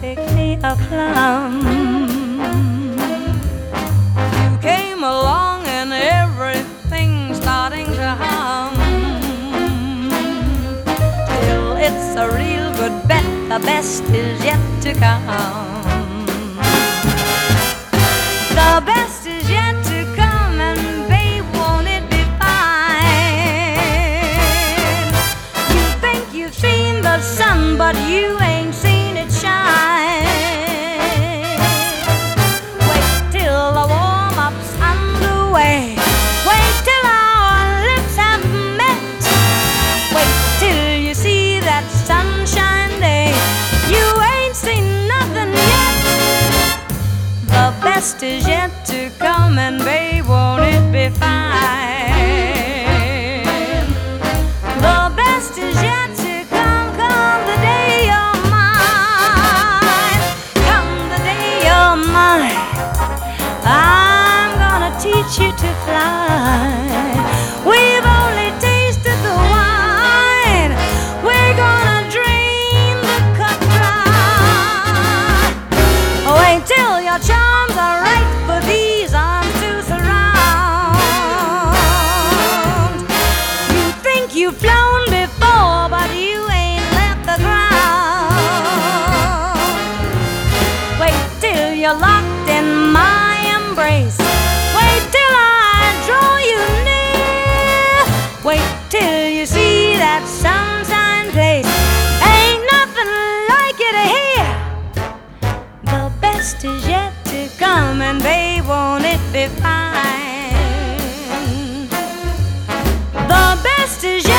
pick me a plum. You came along and everything's starting to hum. Still, it's a real good bet, the best is yet to come. The best is yet to come, and babe, won't it be fine? You think you've seen the sun, but you ain't seen it shine. Wait till the warm-up's underway. Wait till our lips have met. Wait till you see that sunshine day. You ain't seen nothing yet. The best is yet to come, and babe, won't it be fine? The best is yet to come, come the day you're mine. Come the day you're mine, I'm gonna teach you to fly. We've only tasted the wine, we're gonna drain the cup dry. Wait till your charms are right for these arms to surround. You think you've flown before, but you ain't left the ground. Wait till you're locked in my embrace. Wait till I draw you near. Wait till you see that sunshine place. Ain't nothing like it here. The best is yet to come, and babe, won't it be fine? The best is yet